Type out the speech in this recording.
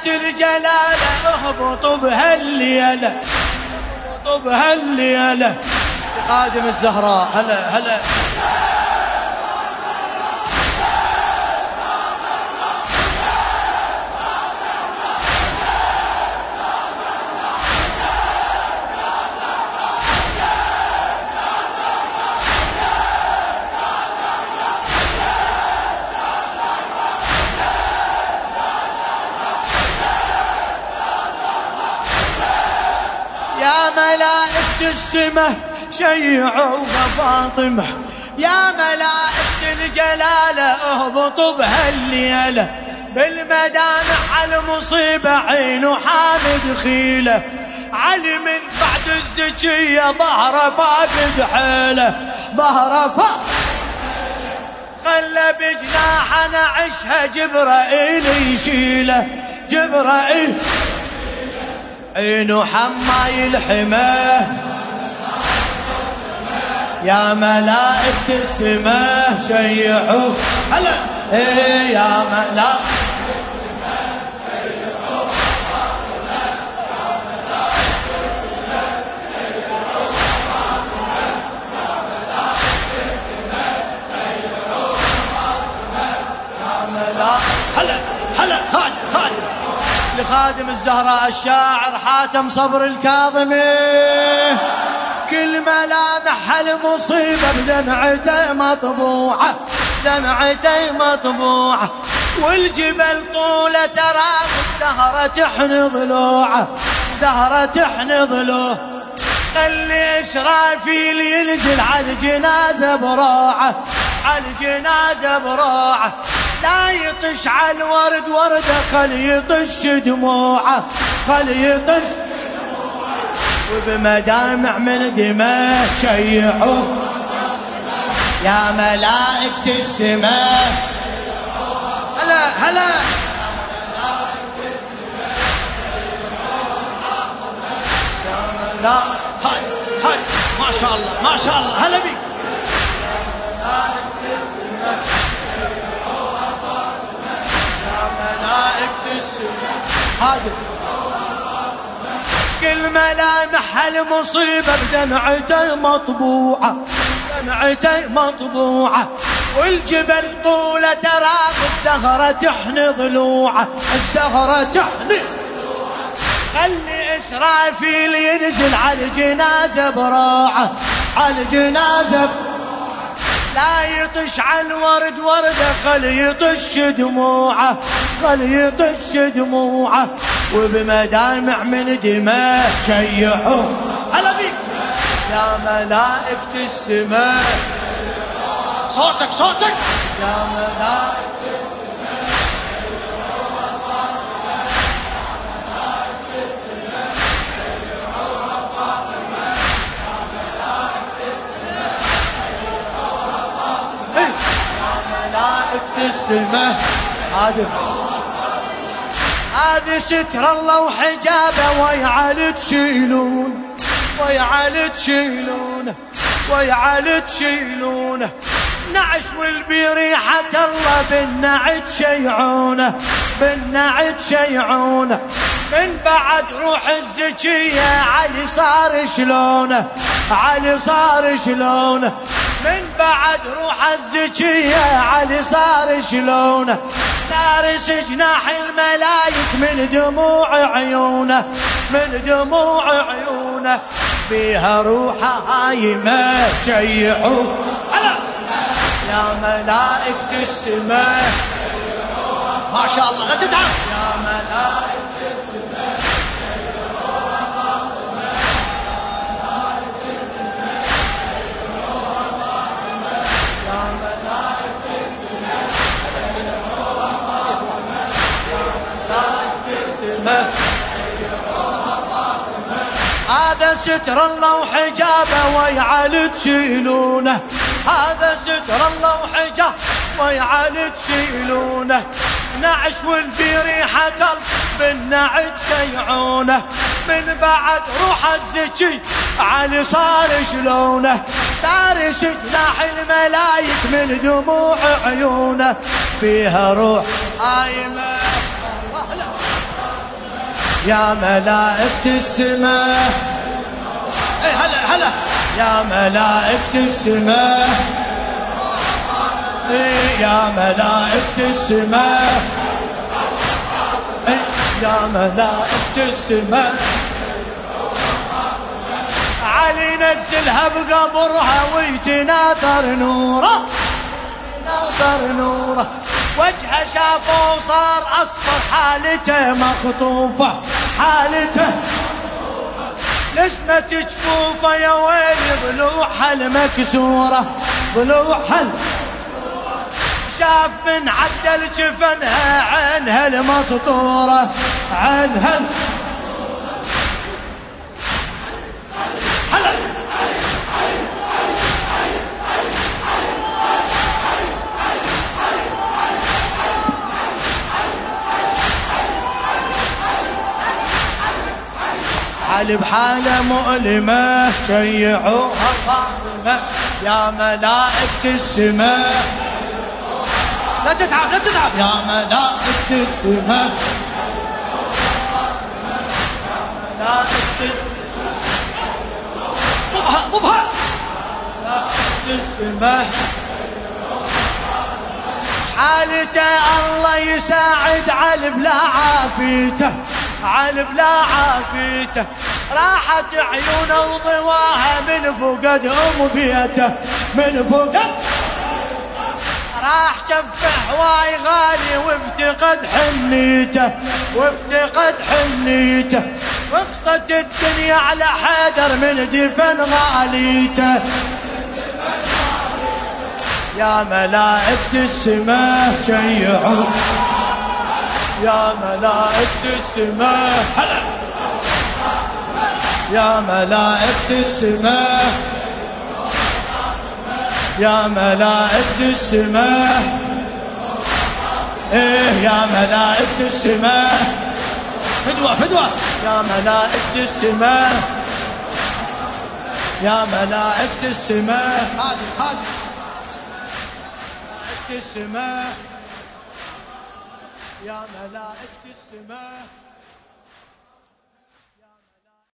الجلالة اهبطوا بهالليلة، اهبطوا بهالليلة خادم الزهراء. هلا هلا يا ملائكة السماء شيعوا فاطمة، يا ملائكة الجلالة اهبطوا بهالليلة، بالمدامع على المصيبة عينه حامد خيله، علي من بعد الزكية ظهره فاقد حيله، ظهره فاقد خلى بجناحنا عشها جبرائيل يشيله، جبرائيل عينه حما يلحمه، يا ملائكة السماء شيعوا. هلا ايه يا ملائكة السماء شيعوا، يا ملائكة هلا هلا خادم خادم لخادم الزهراء الشاعر حاتم صبر الكاظمي، كل ملامح المصيبة بدمعته مطبوعة، دمعته مطبوعة، والجبل طولة تراب الزهرة تحن ضلوعه، زهرة تحن ضلوعه، خلي إسرافيل ينزل على الجنازة بروعه، على الجنازة بروعه، لا يطش على الورد وردة خلي يطش دموعه، خلي يطش دموعه، وبمدامع من دماء شيعوا، يا ملائكة السماء. هلا هلا لا هاي هاي ما شاء الله ما شاء الله هلا بيك. خادم كل ملامح المصيبة بدمعته مطبوعة، دمعته مطبوعة، والجبل طولة تراب الزهرة تحن ضلوعه، الزهرة تحن، خلي إسرافيل ينزل على الجنازة براعه، على الجنازة لا يطش على الورد وردة خلي يطش دموعه، خلي يطش دموعه، وبمدامع من دماء شيعوا. هلا بيك يا ملائكة السماء، صوتك صوتك يا ملائكة السماء، السماء هذا هذا ستر الله وحجابه، ويعال تشيلون، ويعال تشيلون، ويعال تشيلونه، نعش والبريحة الله بالنعت شيعونه، بالنعت شيعونه، من بعد روح الزكية علي صار شلونه، علي صار شلونه، من بعد روح الزكية علي صار شلونه، تارس جناح الملايك من دموع عيونه، من دموع عيونه، بيها روحه هايمة شيعوا. هلا يا ملائكة السماء ما شاء الله لا تتعب، يا ملائكة السماء هذا ستر الله وحجابه، ويعال تشيلونه، هذا ستر الله وحجابه، ويعال تشيلونه، نعش والبريحة بالنعت شيعونه، من بعد روح الزكي علي صار شلونه، تارس جناح الملايك من دموع عيونه، فيها روح هايمة. يا ملائكة السماء هلا هلا يا ملائكة السماء يا ملائكة السماء يا ملائكة السماء علي نزلها بقبرها ويتناثر نوره ناثر نوره وجهه شافه وصار اصفر حالته مخطوفه حالته لسمة جفوفه يا ويلي ضلوعها المكسوره ضلوعها شاف من عدل جفنها عينها المسطوره عينها هلا علي بحالة مؤلمة شيعوها فاطمة يا ملائكة السماء لا تتعب لا تتعب يا ملائكة السماء ملائكة السماء ضبها ملائكة السماء حالته الله يساعد علي بلا عافيته علي بلا عافيته راحت عيونه وضواها من فقد بيته من فقد راح شفه هواي غالي وافتقد حنيته وافتقد حنيته وقصت الدنيا على حيدر من دفن غاليته يا ملائكة السماء شيعوا يا ملائكة السماء هلا يا ملائكة السماء يا ملائكة السماء يا ملائكة السماء فدوة فدوة يا ملائكة السماء يا ملائكة السماء خادم خادم السماء يا ملائكة السماء